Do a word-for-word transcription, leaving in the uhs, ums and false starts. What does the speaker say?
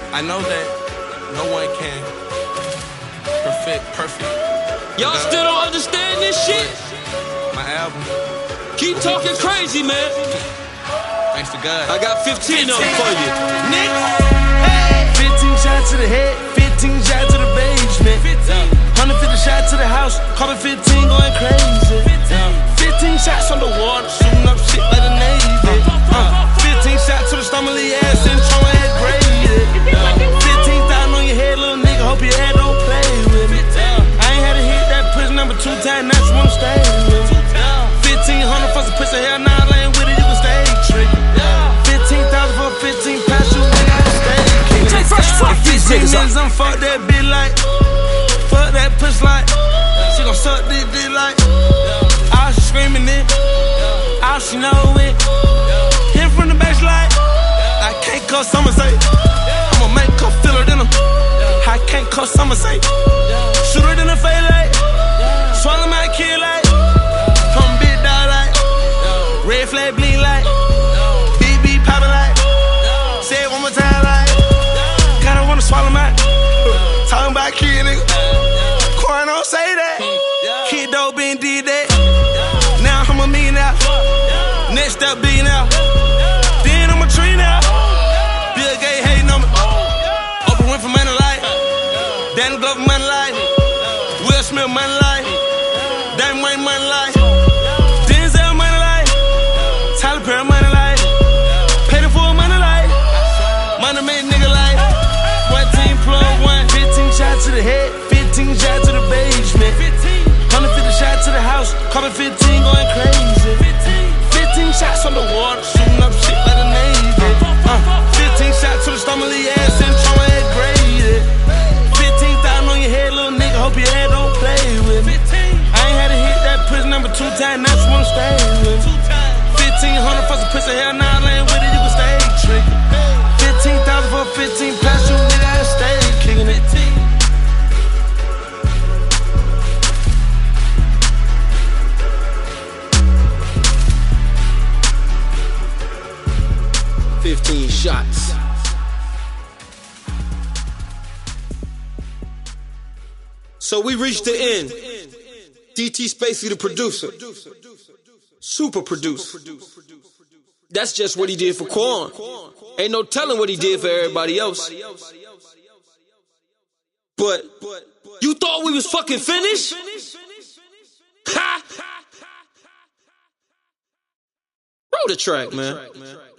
I know that no one can perfect perfect. Y'all still don't understand this shit? My album. Keep talking crazy, man. Thanks to God. I got fifteen of them for you. Nigga. fifteen shots to the head, fifteen shots to the basement. one hundred fifty shots to the house, call it fifteen going crazy. fifteen shots on the water, shooting up shit like the Navy. Uh, fifteen shots to the stomach, ass and trauma head graded. fifteen thousand on your head, little nigga, hope your head don't play with me. I ain't had to hit that pussy number two times, now she wanna stay with me. fifteen hundred for some pussy, hell nah, I ain't with it, you can stay tricky. fifteen thousand for fifteen pounds, you nigga, I stay kicking. Fuck these niggas up. I'm fuck that bitch like, fuck that pussy like, she gon' suck this dick like, all she screaming it, all she know it, hit from the back like, I can't cuss, I'ma say, I'ma make her feel it in her, I can't cuss, I'ma say, shoot her in the face like, swallow my kid like, come big dog like, red flag bleed like, B B poppin' like, say it one more time like, gotta wanna swallow my, talking about kid nigga, Quan don't say that, kid dope been did that, now I'm a millionaire, next up billionaire, then I'm a tree now, Bill Gates hating on me, Oprah Winfrey money like, Danny Glover money like, Will Smith money like, Dame Wayne money like, Denzel money like, Tyler Perry money like, pay the full money like, money made nigga like, one team plug one, fifteen shots to the head, fifteen shots to the basement, one hundred fifty shots to the house, call it fifteen going crazy, fifteen shots on the water, shooting up shit like the Navy, uh, fifteen shots to the stomach, ass and trauma head graded, fifteen thousand on your head, little nigga, hope your head don't play with me. I ain't had to hit that pussy number two times, now she wanna stay with me. fifteen hundred for some pussy, hell nah, I ain't with it, you can stay tricky. fifteen thousand for fifteen pounds, you nigga, I stay kicking it. fifteen shots. So we reached the end. D T Spacey, the producer. Super producer. That's just what he did for Quan. Ain't no telling what he did for everybody else. But you thought we was fucking finished? Ha! Roll the track, man.